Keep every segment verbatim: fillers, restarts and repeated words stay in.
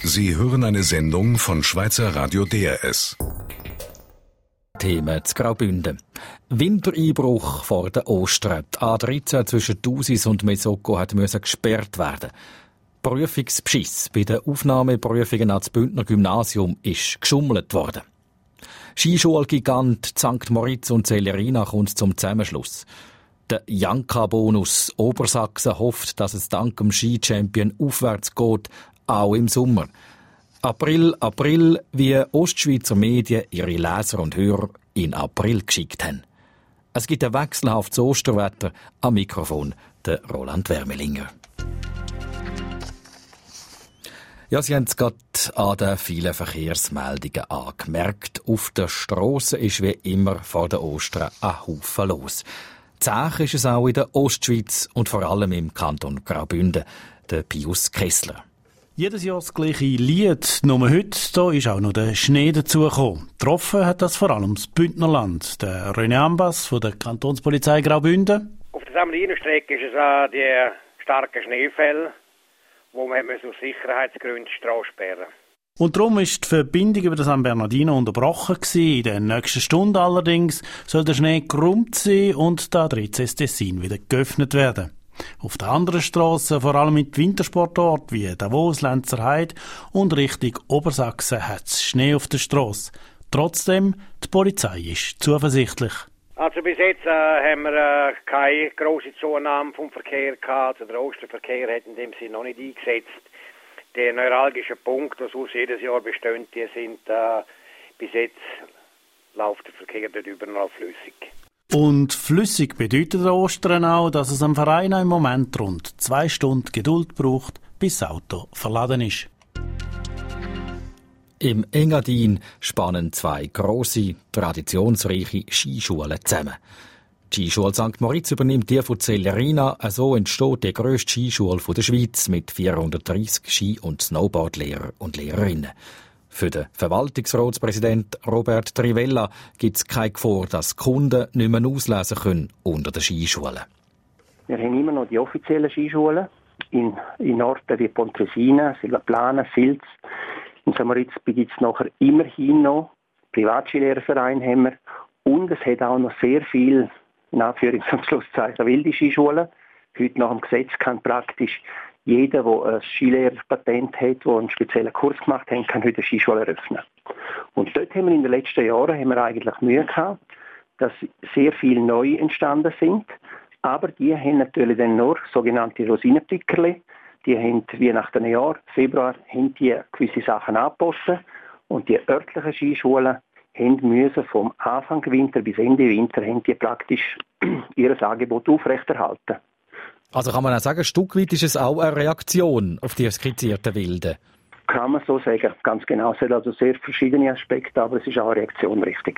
Sie hören eine Sendung von Schweizer Radio D R S. Themen zu Graubünden. Wintereinbruch vor den Ostern. Die A dreizehn zwischen Thusis und Mesoko hat müssen gesperrt werden. Prüfungsbeschiss bei den Aufnahmeprüfungen ans Bündner Gymnasium ist geschummelt worden. Skischulgigant Sankt Moritz und Celerina kommt zum Zusammenschluss. Der Janka-Bonus Obersachsen hofft, dass es dank dem Ski-Champion aufwärts geht, auch im Sommer. April, April, wie Ostschweizer Medien ihre Leser und Hörer in April geschickt haben. Es gibt ein wechselhaftes Osterwetter. Am Mikrofon der Roland Wermelinger. Ja, Sie haben es gerade an den vielen Verkehrsmeldungen angemerkt. Auf der Strasse ist wie immer vor den Ostern ein Haufen los. Zäh ist es auch in der Ostschweiz und vor allem im Kanton Graubünden. Der Pius Kessler. Jedes Jahr das gleiche Lied, nur heute da ist auch noch der Schnee dazugekommen. Getroffen hat das vor allem das Bündnerland. Der René Ambas von der Kantonspolizei Graubünden. Auf der Samlinenstrecke ist es auch die starken Schneefälle, wo man aus Sicherheitsgründen die Straße sperren. Und darum ist die Verbindung über den San Bernardino unterbrochen gewesen. In den nächsten Stunden allerdings soll der Schnee gerummt sein und der A dreizehn Tessin wieder geöffnet werden. Auf der anderen Strasse, vor allem mit Wintersportorten wie Davos, Lenzerheide und Richtung Obersachsen, hat es Schnee auf der Strasse. Trotzdem, die Polizei ist zuversichtlich. Also bis jetzt äh, haben wir äh, keine grosse Zunahme vom Verkehr gehabt. Also der Osterverkehr hat in dem Sinne noch nicht eingesetzt. Die neuralgischen Punkte, die sonst jedes Jahr bestehen, die sind äh, bis jetzt läuft der Verkehr dort überall flüssig. Und flüssig bedeutet Ostern auch, dass es am Verein im Moment rund zwei Stunden Geduld braucht, bis das Auto verladen ist. Im Engadin spannen zwei grosse, traditionsreiche Skischulen zusammen. Die Skischule Sankt Moritz übernimmt die von Celerina. So entsteht die grösste Skischule der Schweiz mit vierhundertdreissig Ski- und Snowboardlehrer und Lehrerinnen. Für den Verwaltungsratspräsident Robert Trivella gibt es keine Gefahr, dass die Kunden nicht mehr auslesen können unter den Skischulen. Wir haben immer noch die offiziellen Skischulen in, in Orten wie Pontresina, Silvaplana, Silz. In Sankt Moritz gibt es nachher immerhin noch Privatskilehrerverein haben wir. Und es hat auch noch sehr viel, in Anführungs- und Schlusszeichen, wilde Skischulen. Heute nach dem Gesetz kann praktisch jeder, der ein Skilehrerpatent hat, der einen speziellen Kurs gemacht hat, kann heute eine Skischule eröffnen. Und dort haben wir in den letzten Jahren haben wir eigentlich Mühe gehabt, dass sehr viele neu entstanden sind. Aber die haben natürlich dann nur sogenannte Rosinenpickerli. Die haben wie nach einem Jahr, Februar, haben die gewisse Sachen angeboten. Und die örtlichen Skischulen haben müssen vom Anfang Winter bis Ende Winter haben die praktisch ihr Angebot aufrechterhalten. Also kann man auch sagen, ein Stück weit ist es auch eine Reaktion auf die skizzierten Wilden? Kann man so sagen, ganz genau. Es hat also sehr verschiedene Aspekte, aber es ist auch eine Reaktion richtig.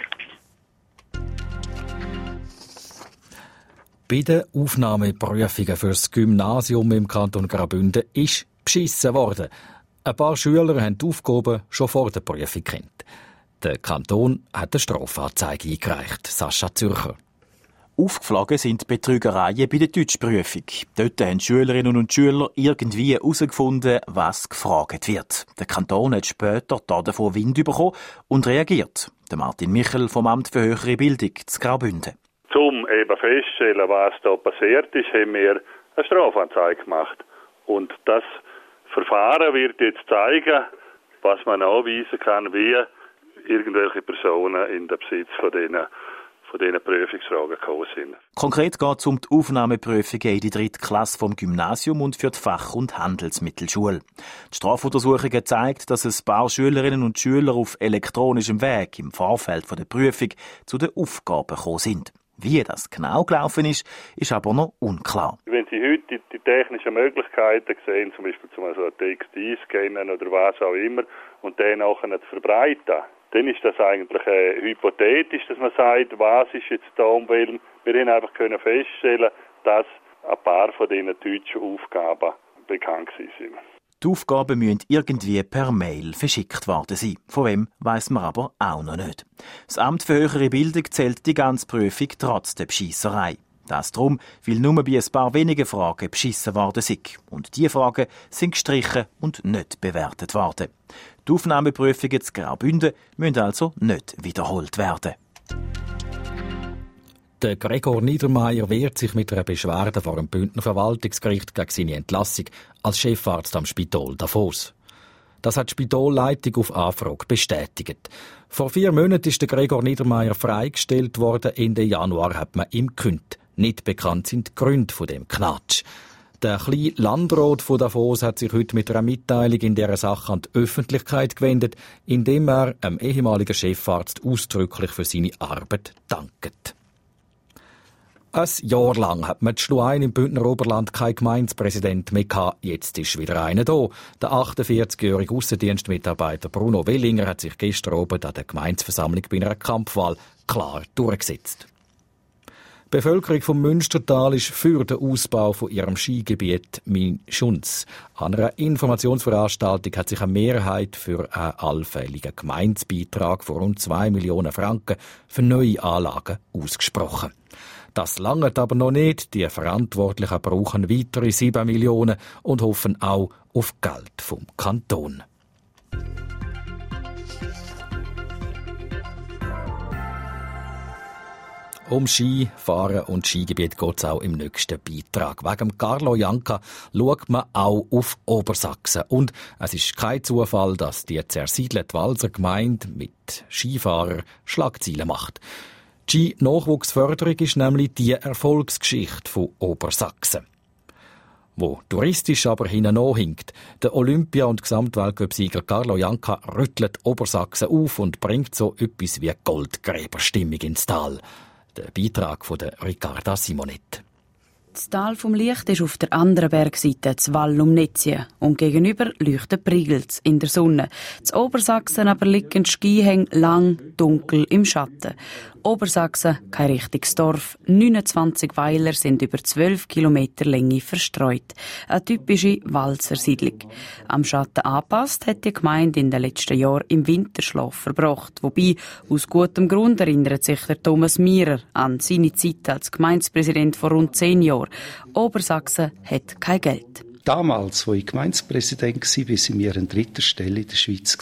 Bei den Aufnahmeprüfungen für das Gymnasium im Kanton Graubünden ist beschissen worden. Ein paar Schüler haben die Aufgaben schon vor der Prüfung kennt. Der Kanton hat eine Strafanzeige eingereicht. Sascha Zürcher. Aufgeflogen sind Betrügereien bei der Deutschprüfung. Dort haben Schülerinnen und Schüler irgendwie herausgefunden, was gefragt wird. Der Kanton hat später davon Wind bekommen und reagiert. Der Martin Michel vom Amt für höhere Bildung zu Graubünden. Um eben festzustellen, was da passiert ist, haben wir eine Strafanzeige gemacht. Und das Verfahren wird jetzt zeigen, was man nachweisen kann, wie irgendwelche Personen in den Besitz von diesen von diesen Prüfungsfragen gekommen sind. Konkret geht es um die Aufnahmeprüfungen in die dritte Klasse vom Gymnasium und für die Fach- und Handelsmittelschule. Die Strafuntersuchung zeigt, dass ein paar Schülerinnen und Schüler auf elektronischem Weg im Vorfeld der Prüfung zu den Aufgaben gekommen sind. Wie das genau gelaufen ist, ist aber noch unklar. Wenn Sie heute die, die technischen Möglichkeiten sehen, zum Beispiel zum so einen Text einscannen oder was auch immer, und den nachher zu verbreiten, dann ist das eigentlich äh, hypothetisch, dass man sagt, was ist jetzt da umwelt. Wir haben einfach können feststellen, dass ein paar von diesen deutschen Aufgaben bekannt sind. Die Aufgaben müssen irgendwie per Mail verschickt worden sein. Von wem weiss man aber auch noch nicht. Das Amt für höhere Bildung zählt die ganze Prüfung trotz der Bescheisserei. Das darum, weil nur bei ein paar wenigen Fragen beschissen worden sind. Und diese Fragen sind gestrichen und nicht bewertet worden. Die Aufnahmeprüfungen zu Graubünden müssen also nicht wiederholt werden. Der Gregor Niedermeyer wehrt sich mit einer Beschwerde vor dem Bündner Verwaltungsgericht gegen seine Entlassung als Chefarzt am Spital Davos. Das hat die Spitalleitung auf Anfrage bestätigt. Vor vier Monaten ist der Gregor Niedermeyer freigestellt worden. Ende Januar hat man ihm gekündigt. Nicht bekannt sind die Gründe von dem Knatsch. Der kleine Landrat von Davos hat sich heute mit einer Mitteilung in dieser Sache an die Öffentlichkeit gewendet, indem er einem ehemaligen Chefarzt ausdrücklich für seine Arbeit dankt. Ein Jahr lang hat man die Schluein im Bündner Oberland keinen Gemeindepräsident mehr gehabt. Jetzt ist wieder einer da. Der achtundvierzigjährige Aussendienstmitarbeiter Bruno Wellinger hat sich gestern Abend an der Gemeindeversammlung bei einer Kampfwahl klar durchgesetzt. Die Bevölkerung vom Münstertal ist für den Ausbau von ihrem Skigebiet Minschunz. An einer Informationsveranstaltung hat sich eine Mehrheit für einen allfälligen Gemeindebeitrag von rund zwei Millionen Franken für neue Anlagen ausgesprochen. Das langt aber noch nicht. Die Verantwortlichen brauchen weitere sieben Millionen und hoffen auch auf Geld vom Kanton. Um Skifahren und Skigebiet geht es auch im nächsten Beitrag. Wegen Carlo Janka schaut man auch auf Obersachsen. Und es ist kein Zufall, dass die zersiedelte Walser Gemeinde mit Skifahrern Schlagzeilen macht. Die Ski-Nachwuchsförderung ist nämlich die Erfolgsgeschichte von Obersachsen. Wo touristisch aber hinten hinkt. Der Olympia- und Gesamtweltcup-Sieger Carlo Janka rüttelt Obersachsen auf und bringt so etwas wie Goldgräberstimmung ins Tal. Der Beitrag von der Ricarda Simonet. Das Tal vom Licht ist auf der anderen Bergseite, das Val um Netzien. Und gegenüber leuchtet Prigels in der Sonne. Das Obersachsen aber liegen die Skihänge lang, dunkel im Schatten. Obersachsen, kein richtiges Dorf. neunundzwanzig Weiler sind über zwölf Kilometer Länge verstreut. Eine typische Walzer Siedlung. Am Schatten angepasst hat die Gemeinde in den letzten Jahren im Winterschlaf verbracht. Wobei, aus gutem Grund erinnert sich der Thomas Mierer an seine Zeit als Gemeindepräsident vor rund zehn Jahren. Obersachsen hat kein Geld. Damals, als ich Gemeindepräsident war, waren wir an dritter Stelle in der Schweiz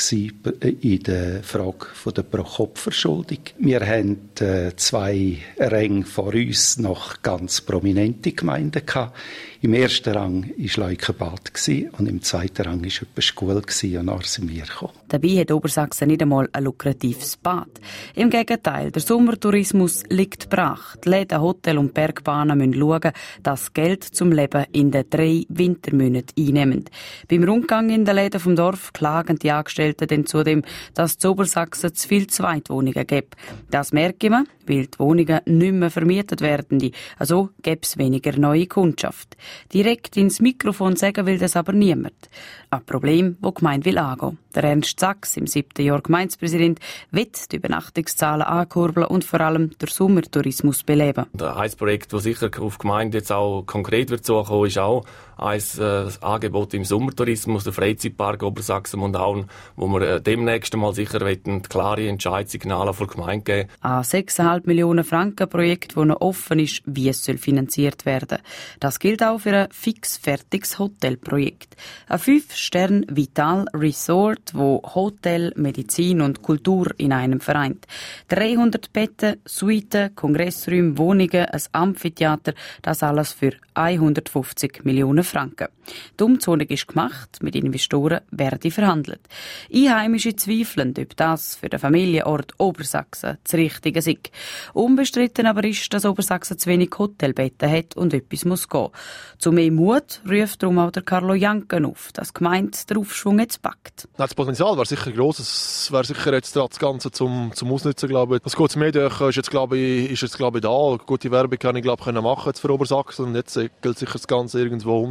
in der Frage der Pro-Kopf-Verschuldung. Wir haben äh, zwei Ränge vor uns noch ganz prominente Gemeinden gehabt. Im ersten Rang war Leukenbad und im zweiten Rang war etwa Schkuhl und dann sind wir gekommen. Dabei hat Obersachsen nicht einmal ein lukratives Bad. Im Gegenteil, der Sommertourismus liegt brach. Die Läden, Hotels und Bergbahnen müssen schauen, dass Geld zum Leben in den drei Wintermonaten einnehmen. Beim Rundgang in den Läden vom Dorf klagen die Angestellten dann zudem, dass es in Obersachsen zu viele Zweitwohnungen gibt. Das merke man, weil die Wohnungen nicht mehr vermietet werden. Also gäbe es weniger neue Kundschaft. Direkt ins Mikrofon sagen will das aber niemand. Ein Problem, das die Gemeinde will angehen. Der Ernst Sachs, im siebten Jahr Gemeindepräsident, will die Übernachtungszahlen ankurbeln und vor allem den Sommertourismus beleben. Ein Projekt, das sicher auf die Gemeinde jetzt auch konkret wird zukommen, ist auch ein äh, Angebot im Sommertourismus, der Freizeitpark Obersachsen-Mondaun, wo wir äh, demnächst mal sicher wollen, klare Entscheidungssignale von der Gemeinde geben. Ein sechs Komma fünf Millionen Franken Projekt, das noch offen ist, wie es soll finanziert werden. Das gilt auch für ein fix fertiges Hotelprojekt. Ein fünf Sterne Vital Resort, wo Hotel, Medizin und Kultur in einem vereint. dreihundert Betten, Suiten, Kongressräume, Wohnungen, ein Amphitheater, das alles für hundertfünfzig Millionen Franken. Die Umzonung ist gemacht, mit Investoren werde verhandelt. Einheimische zweifeln, ob das für den Familienort Obersachsen das Richtige sei. Unbestritten aber ist, dass Obersachsen zu wenig Hotelbetten hat und etwas muss gehen. Zu mehr Mut ruft darum auch der Carlo Janka auf, dass die Gemeinde den Aufschwung jetzt packt. Das Potenzial wäre sicher gross. Es wäre sicher jetzt das Ganze zum, zum Ausnutzen, glaube ich. Das gute Medien ist jetzt, glaube ich, ist jetzt, glaube ich, da. Gute Werbung kann ich, glaube ich, machen jetzt für Obersachsen. Und jetzt gilt sicher das Ganze irgendwo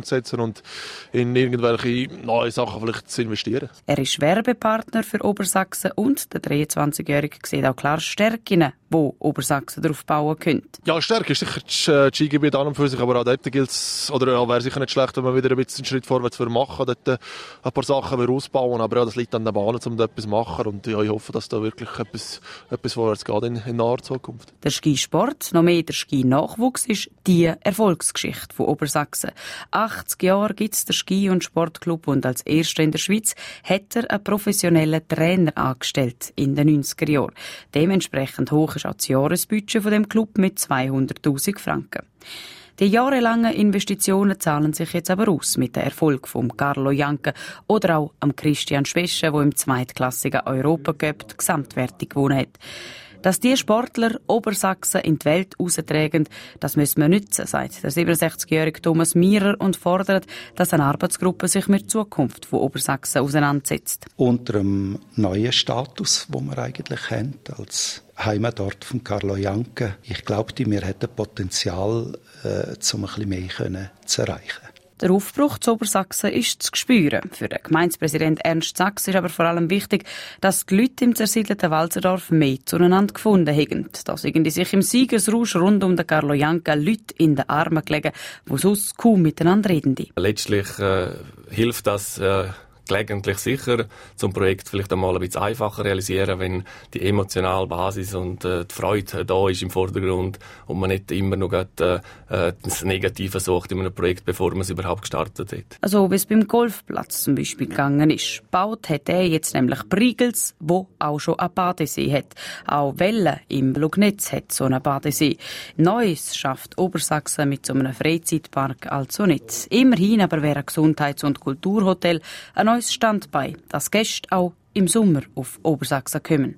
umzusetzen und in irgendwelche neue Sachen vielleicht zu investieren. Er ist Werbepartner für Obersachsen und der dreiundzwanzigjährige sieht auch klar Stärken, wo Obersachsen darauf bauen könnte. Ja, Stärke ist sicher das Skigebiet an und für sich, aber auch dort gilt es, oder ja, wäre sicher nicht schlecht, wenn wir wieder ein bisschen einen Schritt vorwärts machen, dort ein paar Sachen wieder ausbauen, aber ja, das liegt an den Bahnen, um da etwas zu machen und ja, ich hoffe, dass da wirklich etwas, etwas vorwärts geht in, in naher Zukunft. Der Skisport, noch mehr der Ski-Nachwuchs, ist die Erfolgsgeschichte von Obersachsen. achtzig Jahre gibt es den Ski- und Sportclub und als erster in der Schweiz hat er einen professionellen Trainer angestellt in den neunziger Jahren. Dementsprechend hoch ist auch das Jahresbudget von dem Club mit zweihunderttausend Franken. Die jahrelangen Investitionen zahlen sich jetzt aber aus mit dem Erfolg von Carlo Janka oder auch am Christian Schwesche, der im zweitklassigen Europacup die Gesamtwertung gewonnen hat. Dass die Sportler Obersachsen in die Welt raustragen, das müssen wir nutzen, sagt der siebenundsechzigjährige Thomas Mierer und fordert, dass eine Arbeitsgruppe sich mit der Zukunft von Obersachsen auseinandersetzt. Unter dem neuen Status, den wir eigentlich haben, als Heimatort von Carlo Janka, ich glaube, wir hätten Potenzial, äh, um ein bisschen mehr können zu erreichen. Der Aufbruch zu Obersachsen ist zu spüren. Für den Gemeindepräsident Ernst Sachs ist aber vor allem wichtig, dass die Leute im zersiedelten Walserdorf mehr zueinander gefunden haben. Da sind sich im Siegesrausch rund um den Carlo Janka Leute in den Armen gelegen, die sonst kaum miteinander reden. Letztlich äh, hilft das äh gelegentlich sicher, zum Projekt vielleicht einmal ein bisschen einfacher realisieren, wenn die emotionale Basis und äh, die Freude da ist im Vordergrund und man nicht immer noch grad, äh, das Negative sucht in einem Projekt, bevor man es überhaupt gestartet hat. Also wie es beim Golfplatz zum Beispiel gegangen ist. Gebaut hat er jetzt nämlich Briegels, wo auch schon einen Badesee hat. Auch Welle im Lugnetz hat so einen Badesee. Neues schafft Obersachsen mit so einem Freizeitpark also nicht. Immerhin aber wäre ein Gesundheits- und Kulturhotel ein neues Standbein, dass Gäste auch im Sommer auf Obersachsen kommen.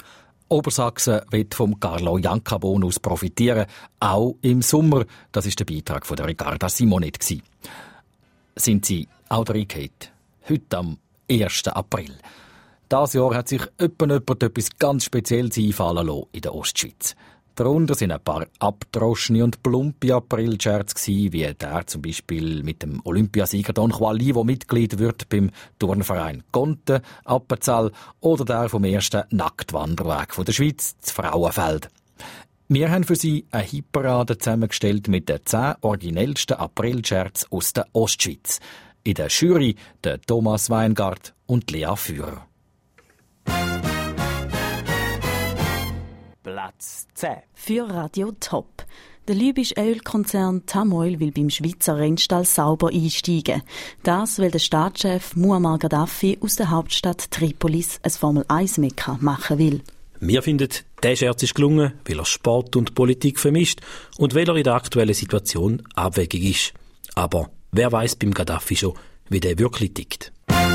Obersachsen wird vom Carlo Janka Bonus profitieren, auch im Sommer. Das ist der Beitrag von der Ricarda Simonet. Sind Sie auch reingehauen? Heute am ersten April. Dieses Jahr hat sich jemand etwas ganz Spezielles einfallen lassen in der Ostschweiz. Darunter sind ein paar abdroschene und plumpe April-Scherze gewesen, wie der zum Beispiel mit dem Olympiasieger Don Juan, der Mitglied wird beim Turnverein Conte, Appenzell, oder der vom ersten Nacktwanderweg von der Schweiz, das Frauenfeld. Wir haben für Sie eine Hitparade zusammengestellt mit den zehn originellsten April-Scherzen aus der Ostschweiz. In der Jury der Thomas Weingart und Lea Führer. Platz zehn. Für Radio Top. Der libysche Ölkonzern Tamoil will beim Schweizer Rennstall sauber einsteigen. Das, weil der Staatschef Muammar Gaddafi aus der Hauptstadt Tripolis ein Formel eins Mekka machen will. Wir finden, der Scherz ist gelungen, weil er Sport und Politik vermischt und weil er in der aktuellen Situation abwegig ist. Aber wer weiß beim Gaddafi schon, wie der wirklich tickt.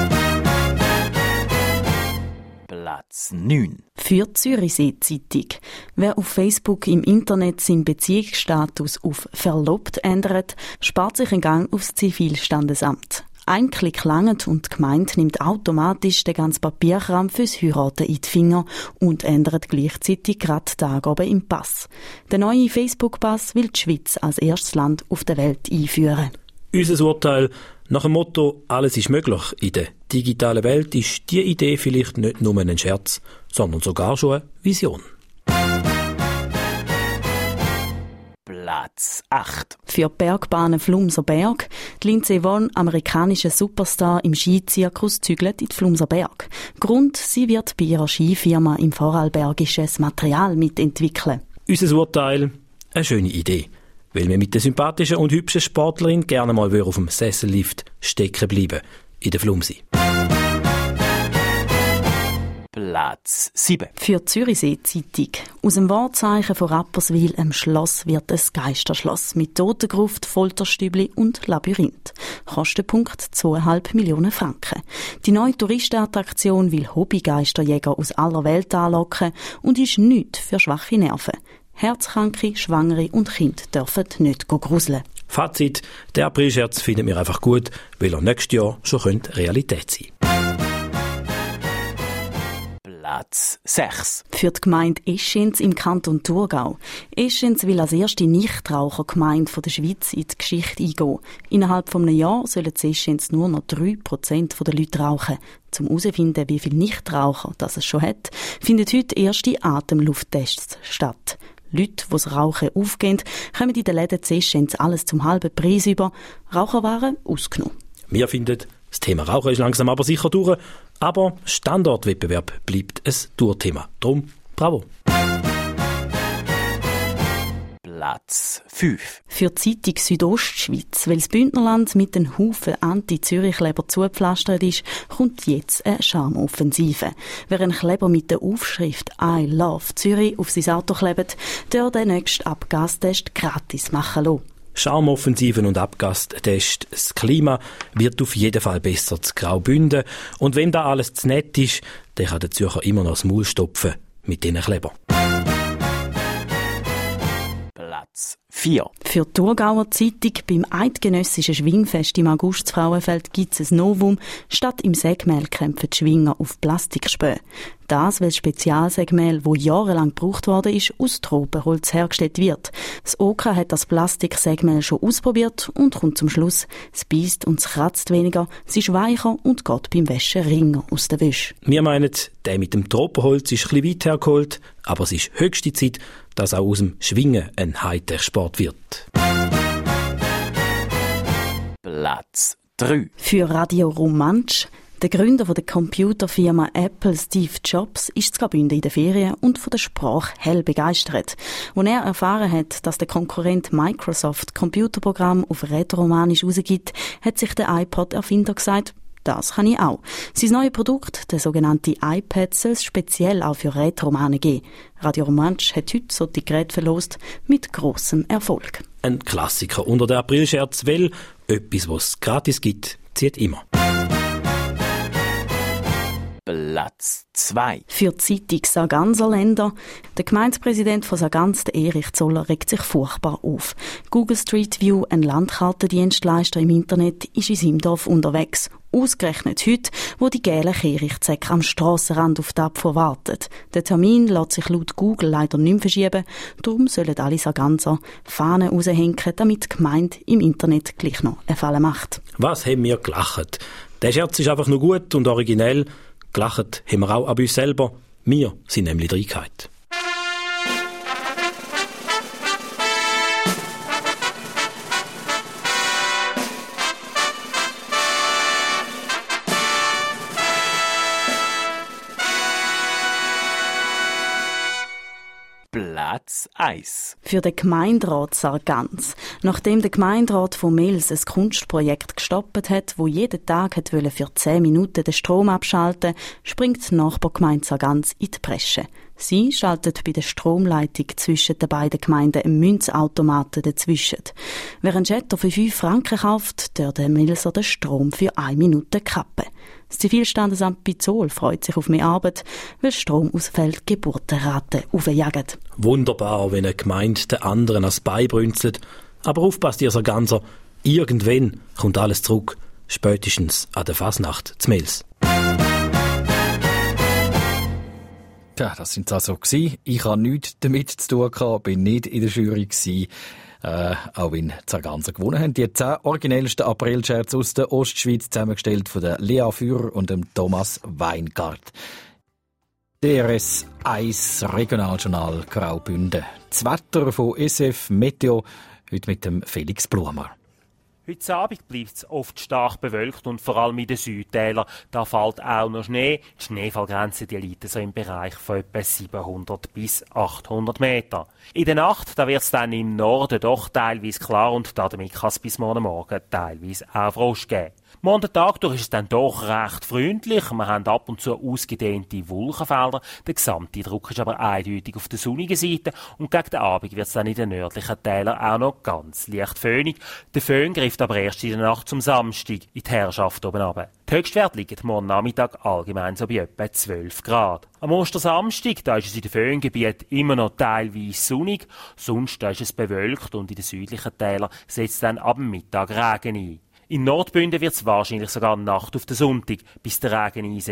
Platz neun. Für die Zürichsee Zeitung. Wer auf Facebook im Internet seinen Beziehungsstatus auf verlobt ändert, spart sich einen Gang aufs Zivilstandesamt. Ein Klick langt und die Gemeinde nimmt automatisch den ganzen Papierkram fürs Heiraten in die Finger und ändert gleichzeitig gerade die Angaben im Pass. Der neue Facebook-Pass will die Schweiz als erstes Land auf der Welt einführen. Unser Urteil nach dem Motto «Alles ist möglich» in der digitalen Welt ist die Idee vielleicht nicht nur ein Scherz, sondern sogar schon eine Vision. Platz acht. Für die Bergbahnen Flumser Berg. Die Lindsey Vonn, amerikanische Superstar im Skizirkus, zügelt in die Flumser Berg. Grund, sie wird bei ihrer Skifirma im Vorarlbergisches Material mitentwickeln. Unser Urteil, eine schöne Idee. Weil wir mit der sympathischen und hübschen Sportlerin gerne mal auf dem Sessellift stecken bleiben in der Flumsi. Platz sieben. Für die Zürichsee Zeitung. Aus dem Wahrzeichen von Rapperswil, einem Schloss, wird ein Geisterschloss mit Totengruft, Folterstübli und Labyrinth. Kostenpunkt zweieinhalb Millionen Franken. Die neue Touristenattraktion will Hobbygeisterjäger aus aller Welt anlocken und ist nichts für schwache Nerven. Herzkranke, Schwangere und Kinder dürfen nicht gruseln. Fazit, der Aprilscherz finden wir einfach gut, weil er nächstes Jahr schon Realität sein könnte. Platz sechs. Für die Gemeinde Eschenz im Kanton Thurgau. Eschenz will als erste Nichtrauchergemeinde der Schweiz in die Geschichte eingehen. Innerhalb von einem Jahr sollen in Eschenz nur noch drei Prozent der Leute rauchen. Um herauszufinden, wie viele Nichtraucher das es schon hat, finden heute erste Atemlufttests statt. Leute, die das Rauchen aufgehen, kommen in den Läden in Eschenz alles zum halben Preis über. Raucherwaren ausgenommen. Wir finden, das Thema Rauchen ist langsam aber sicher durch, aber Standortwettbewerb bleibt ein Tourthema. Drum, bravo. Platz fünf. Für die Zeitung Südostschweiz, weil das Bündnerland mit den Haufen Anti-Zürich-Kleber zugepflastert ist, kommt jetzt eine Charmoffensive. Wer einen Kleber mit der Aufschrift «I love Zürich» auf sein Auto klebt, der den nächsten Abgastest gratis machen lassen. Charmoffensiven und Abgastest. Das Klima wird auf jeden Fall besser zu Graubünden. Und wenn da alles zu nett ist, dann kann der Zürcher immer noch das Maul stopfen mit diesen Kleber. Platz vier. Für die Thurgauer Zeitung beim Eidgenössischen Schwingfest im August zu Frauenfeld gibt es ein Novum. Statt im Sägmehl kämpfen die Schwinger auf Plastikspäne. Das, weil das Spezialsägmehl, das jahrelang gebraucht worden ist, aus Tropenholz hergestellt wird. Das O K A hat das Plastiksägmehl schon ausprobiert und kommt zum Schluss, es beisst und es kratzt weniger, es ist weicher und geht beim Waschen ringer aus der Wäsche. Wir meinen, der mit dem Tropenholz ist ein bisschen weit hergeholt, aber es ist höchste Zeit, dass auch aus dem Schwingen ein Hightech-Sport wird. Platz drei. Für Radio Romansch. Der Gründer der Computerfirma Apple, Steve Jobs, ist zu Graubünden in den Ferien und von der Sprache hell begeistert. Als er erfahren hat, dass der Konkurrent Microsoft Computerprogramm auf Rätoromanisch rausgibt, hat sich der iPod-Erfinder gesagt, das kann ich auch. Sein neues Produkt, der sogenannte iPad, soll es speziell auch für Rätoromanen geben. Radio Romansch hat heute solche Geräte verlost, mit grossem Erfolg. Ein Klassiker unter der Aprilscherz, weil etwas, was es gratis gibt, zieht immer. Platz zwei. Für die Zeitung Sarganserländer. Der Gemeindepräsident von Sargans, Erich Zoller, regt sich furchtbar auf. Google Street View, ein Landkartendienstleister im Internet, ist in seinem Dorf unterwegs. Ausgerechnet heute, wo die gelben Kehrichtsäcke am Strassenrand auf die Abfuhr warten. Der Termin lässt sich laut Google leider nicht mehr verschieben. Darum sollen alle Sarganser Fahnen raushängen, damit die Gemeinde im Internet gleich noch einen Fall macht. Was haben wir gelacht? Der Scherz ist einfach nur gut und originell. Gelacht haben wir auch an uns selber. Wir sind nämlich Dreigkeit. Platz eins. Für den Gemeinderat Sargans. Nachdem der Gemeinderat von Mels ein Kunstprojekt gestoppt hat, wo jeden Tag hat für zehn Minuten den Strom abschalten, springt die Nachbargemeinde Sargans in die Bresche. Sie schaltet bei der Stromleitung zwischen den beiden Gemeinden einen Münzautomaten dazwischen. Wer einen Jetter für fünf Franken kauft, der den Melser den Strom für eine Minute kappen. Das Zivilstandesamt Bizol freut sich auf mehr Arbeit, weil Stromausfälle die Geburtenrate aufjagen. Wunderbar, wenn eine Gemeinde den anderen ans Bein brünzelt. Aber aufpasst ihr Sarganser, irgendwann kommt alles zurück. Spätestens an der Fasnacht zu Mels. Ja, das sind also gewesen. Ich habe nichts damit zu tun gehabt, bin nicht in der Jury gewesen. Äh, auch wenn Sarganser gewonnen haben. Die zehn originellsten Aprilscherze aus der Ostschweiz, zusammengestellt von der Lea Führer und dem Thomas Weingart. D R S eins Regionaljournal Graubünden. Das Wetter von S F Meteo, heute mit dem Felix Blumer. Heute Abend bleibt es oft stark bewölkt und vor allem in den Südtälern. Da fällt auch noch Schnee. Die Schneefallgrenze die liegt so im Bereich von etwa siebenhundert bis achthundert Meter. In der Nacht da wird es dann im Norden doch teilweise klar und damit kann es bis morgen Morgen teilweise auch Frost geben. Morgen Tag durch ist es dann doch recht freundlich. Wir haben ab und zu ausgedehnte Wolkenfelder. Der gesamte Druck ist aber eindeutig auf der sonnigen Seite und gegen den Abend wird es dann in den nördlichen Tälern auch noch ganz leicht föhnig. Der Föhn greift aber erst in der Nacht zum Samstag in die Herrschaft oben runter. Die Höchstwerte liegen morgen Nachmittag allgemein so bei etwa zwölf Grad. Am Ostersamstag da ist es in den Föhngebieten immer noch teilweise sonnig, sonst da ist es bewölkt und in den südlichen Tälern setzt dann ab dem Mittag Regen ein. In Nordbünden wird es wahrscheinlich sogar Nacht auf den Sonntag, bis der Regen einsetzt.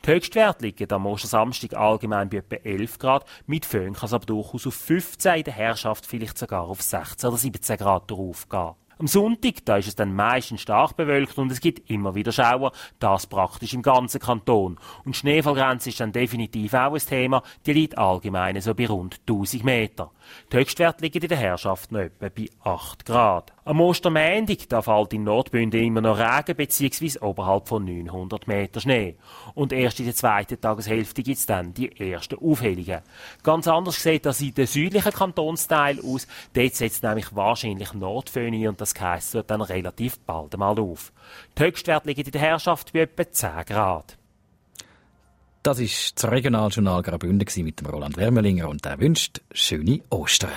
Die Höchstwerte liegen am Ostersamstag allgemein bei etwa elf Grad, mit Föhn kann es aber durchaus auf fünfzehn, in der Herrschaft vielleicht sogar auf sechzehn oder siebzehn Grad draufgehen. Am Sonntag, da ist es dann meistens stark bewölkt und es gibt immer wieder Schauer, das praktisch im ganzen Kanton. Und die Schneefallgrenze ist dann definitiv auch ein Thema, die liegt allgemein so bei rund tausend Meter. Die Höchstwerte liegen in der Herrschaft noch etwa bei acht Grad. Am Ostermäntig, da fällt in Nordbünden immer noch Regen bzw. oberhalb von neunhundert Meter Schnee. Und erst in der zweiten Tageshälfte gibt es dann die ersten Aufhellungen. Ganz anders sieht das in den südlichen Kantonsteilen aus. Dort setzt nämlich wahrscheinlich Nordföhn ein und das heisst, es wird dann relativ bald einmal auf. Die Höchstwerte liegen in der Herrschaft bei etwa zehn Grad. Das war das Regionaljournal Graubünden mit dem Roland Wermelinger und er wünscht schöne Ostern.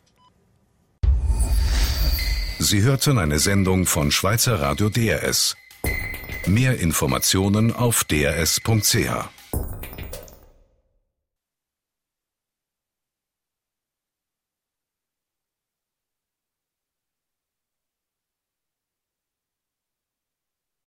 Sie hörten eine Sendung von Schweizer Radio D R S. Mehr Informationen auf d r s punkt c h.